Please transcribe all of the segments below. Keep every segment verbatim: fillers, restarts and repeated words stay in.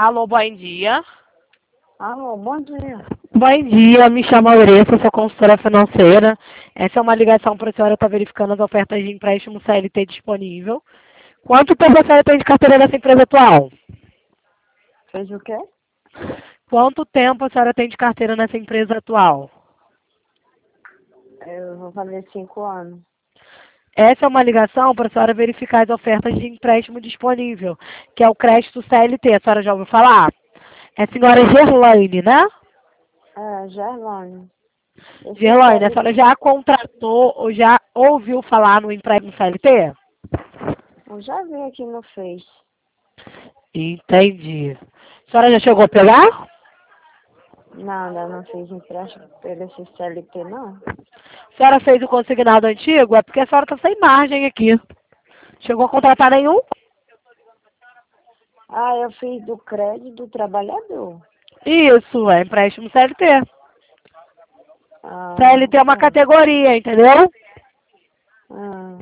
Alô, bom dia. Alô, bom dia. Bom dia, me chamo Aurelia, sou consultora financeira. Essa é uma ligação para a senhora estar verificando as ofertas de empréstimo C L T disponível. Quanto tempo a senhora tem de carteira nessa empresa atual? Fez o quê? Quanto tempo a senhora tem de carteira nessa empresa atual? Eu vou fazer cinco anos. Essa é uma ligação para a senhora verificar as ofertas de empréstimo disponível, que é o crédito C L T. A senhora já ouviu falar? É a senhora Gerlaine, né? É, Gerlane. Esse Gerlaine, a C L senhora já contratou ou já ouviu falar no empréstimo C L T? eu já vi aqui no Face. Entendi. A senhora já chegou a pegar? Nada, não fiz empréstimo pelo esse C L T, não. A senhora fez o consignado antigo? É porque a senhora está sem margem aqui. Chegou a contratar nenhum? Ah, eu fiz do crédito do trabalhador. Isso, é empréstimo C L T. Ah, C L T é uma tá. categoria, entendeu? Ah,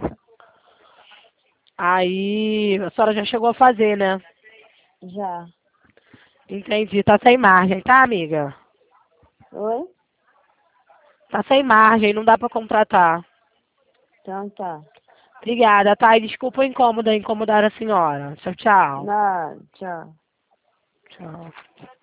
Aí a senhora já chegou a fazer, né? já. Entendi. Tá sem margem, tá, amiga? Oi? Tá sem margem, não dá pra contratar. Então tá. Obrigada, tá? E desculpa o incômodo, incomodar a senhora. Tchau, tchau. Não, tchau. Tchau.